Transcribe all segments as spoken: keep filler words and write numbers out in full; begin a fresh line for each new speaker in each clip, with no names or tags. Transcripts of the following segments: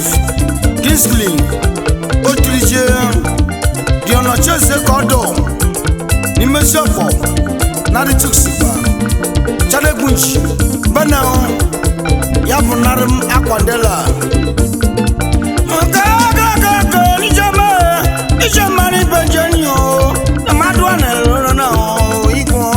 Kingsley Otrije Diona Chese Kodo Nimesofo Nari Chuksiba Chale Gunchi Bana Yabu Narim Aquadela Nijama Nijama ni Benjanio Namadwana Lona Iko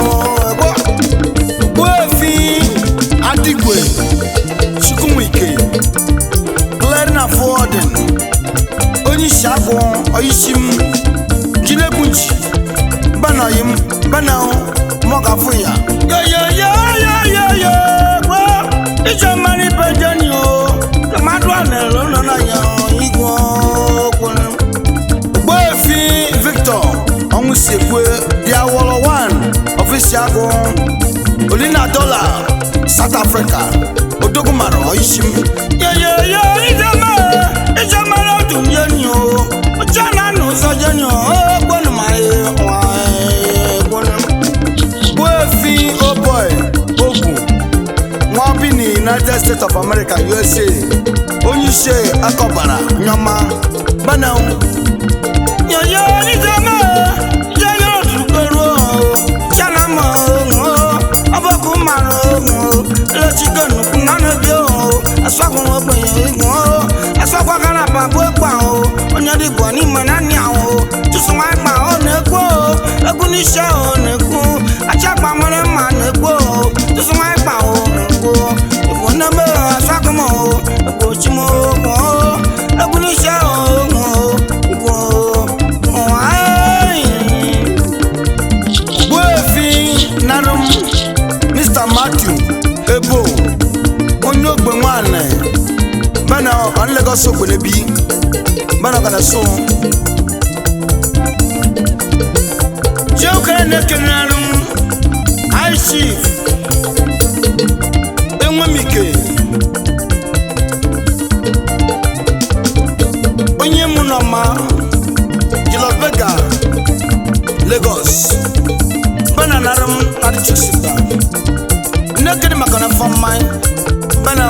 Wefi Adigwe Chukumwike Glenna Forden Oni Shagon Oishim Jinegunchi Banayim Banao Mogafuya Yo yo yo yo yo yo Bro Nijama ni Benjanio Namadwana Lona Iko Wefi Victor Ongusekwe Diawolo one Official Olina Dollar South Africa Odogumaro Oishim Yo yo yo Ijama Ijama no tunyenyo Ojana no sojenyo Gwanu mae Wefi oh boy Ogu Mwabi ni United States of America U S A Onyishe Akobara Nyama Banao Yo yo Ijama Ijama Tukero Chanama Abakumaro Lechiganu Kunana Bio Aswaku Openyo Aswaku Kanapa Bwekwa Onyadi Gwani Manani Ao Tusumai Ma Onekwo Ekunisha Onekwo Achakpa Mane Manekwo Tusumai Ma Onekwo Ifoname Aswaku Mo Ekochimo Ekunisha Onekwo Ikwo Wefi Narum Mister Matthew Ebo Onyogbe Nwane Bana on Lagos Ogbenebi Bana kana so Joke Nekenarum High Chief Enwemike Onye Munama Gilobega Lagos Bana Narum Adichusiba Nekedi makana from my Bana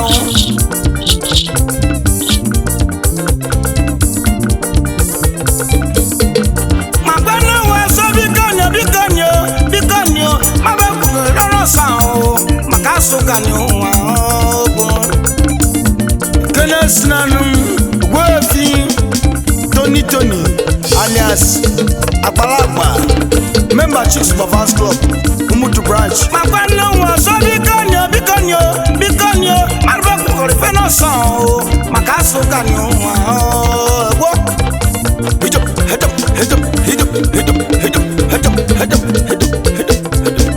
Mabana wa so bikanyo bikanyo bikanyo mabaku loro sao makaso kanyo wa Kenes nanum Wefi Tony Tony alias Abalagba Member Chicks Bavans Club Umutu branch Mabana wa so bikanyo bikanyo bikanyo mabaku korifeno sao makaso kanyo wa Hit up, hit up, hit up, hit up, hit up, hit up, hit up, hit up, hit up, hit up,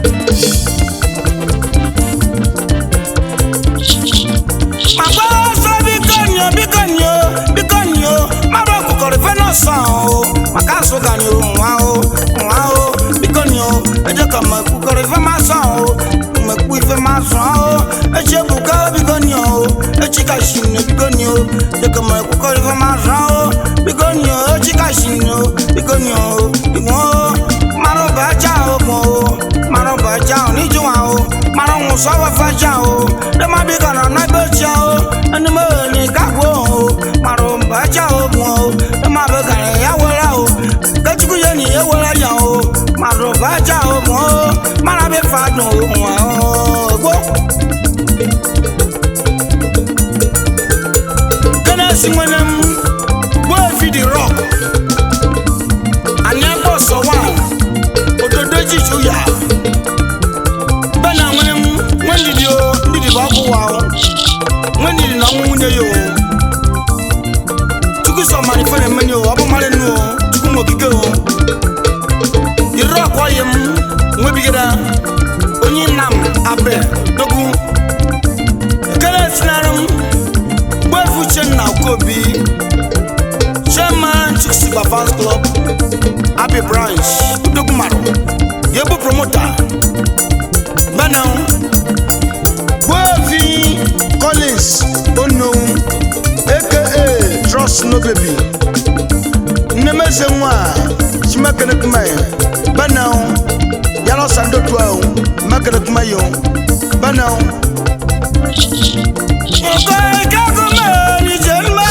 Mabasa bikanyo, bikanyo, bikanyo, mabaku korifeno sao, makaso kanyo, wao, wao, bikanyo, eje kama kukorife masao, mekuife masao, eje buka bikanyo, eje kashine bikanyo, eje kama kukorife masao, bikanyo, eje kashine bikanyo, iwo, maro bajao mo, maro bajao ni juwao, maro musawa fajao, dema bikana na bajao, animo ni kakwo, maro bajao mo, dema bikana ya walao, kachuku yeni ya walao, maro bajao mo, mara be fado wo. Kana singwenem Wefi the rock Anyabo so one Ododoji chuya Bana wenem when did you did the babu wow when did na munye yo Tuku so mani fene menyo abo male no tuku mo gige o The rock wayem nwebigeda onyi nam abe dogu Kana sinarum Wefu chen na kobi Chairman Chicks Bavans Club Abbey branch Dogumaro Yebu promoter Bana Wefi Collins Ono aka Trust No Baby Nemeze mwa Chimakene kumaye Bana Yalo sando tuwa Makene kumaye Bana Okay, kakume Ni jelma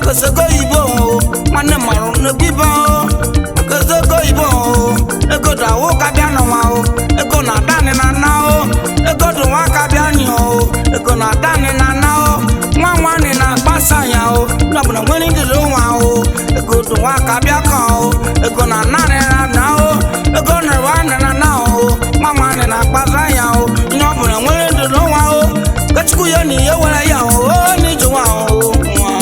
Makasego ibo Mane maru nebibo Makasego ibo Ego da wo kabiano wao Ego na dani na nao Ego do wa kabiani o Ego na dani na nao Mwa wani na basanya o Nabuna wini dilo wao Ego do wa kabiaka o Ego na nani na nao Ego na wani na nao Mwa wani na basanya o Nabuna wini dilo wao Kachiku yoni yewala yao Ni juwa o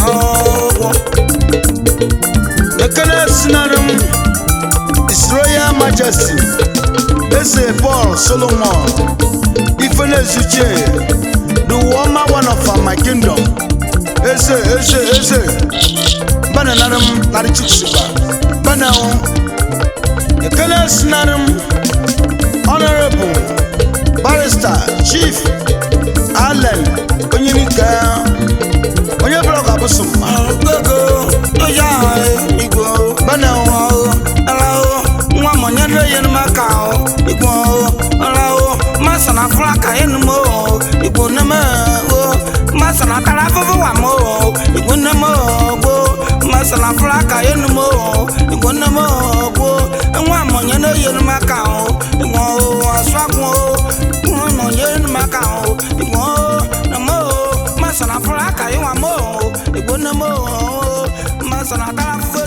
Ekene Sinarum, His Royal Majesty, Eze Paul Solomon, Ifene Zuche, the woman one of my kingdom. Eze, Eze, Eze, Bananarum, Narichuksiba, Banao, Ekene Sinarum, Honorable Barrister Chief Allen Onyenika, Onyeblock Abusum,
Gogo, Oya, Igbo, Banao, Alao, Mwamonye yen Macao, Igbo, Alao, Masana Flaka in Mo, Igbo Nemo, Masana Carafa Wamo, Igbo Nemo, Masana Flaka in Mo, Igbo Nemo, and Wamonye yen Macao, Igbo, Swamo, Monye Macao, Igbo, Namo, Masana Flaka in Wamo, Igbo Nemo, Masana Carafa.